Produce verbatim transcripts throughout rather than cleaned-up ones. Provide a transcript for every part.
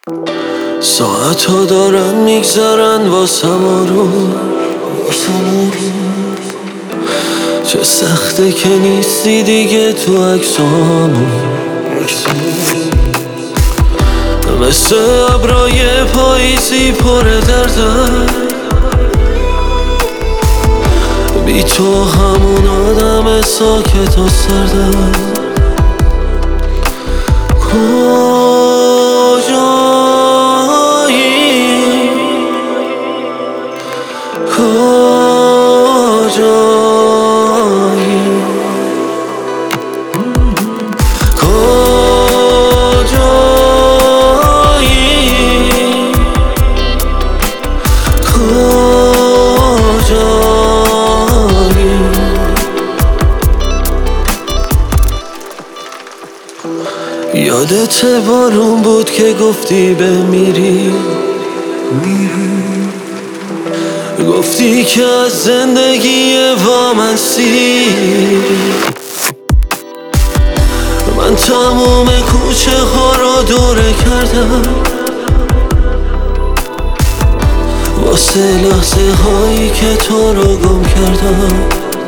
ساعت ها دارن میگذرن واسم رو چه سخته که نیستی دیگه تو عکسامو مثل ابرای پاییزی پر دردم بی تو همون آدم ساکت و سردم کجایی کجایی یادت بارون بود که گفتی بمیری گفتی که از زندگی وامنسی من تموم کوچه ها رو دوره کردم واسه لحظه هایی که تو رو گم کردم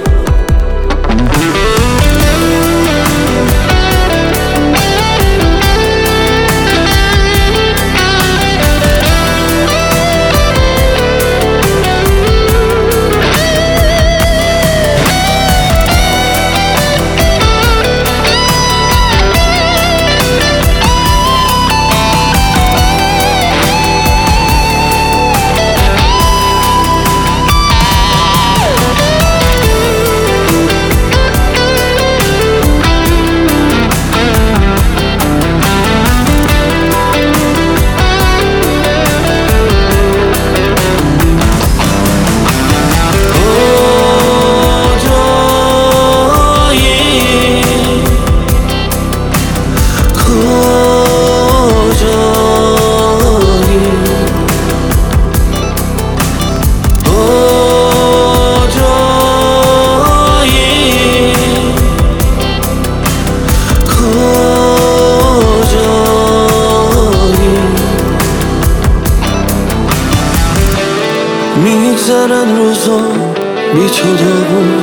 میگذرن روزا بی تو داغون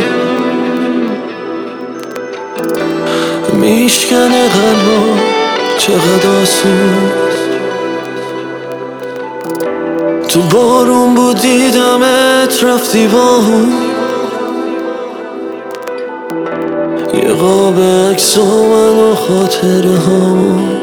میشکنه قلبا چقدر آسون تو بارون بود دیدمت رفتی باهون یه قاب عکس من و خاطره هامون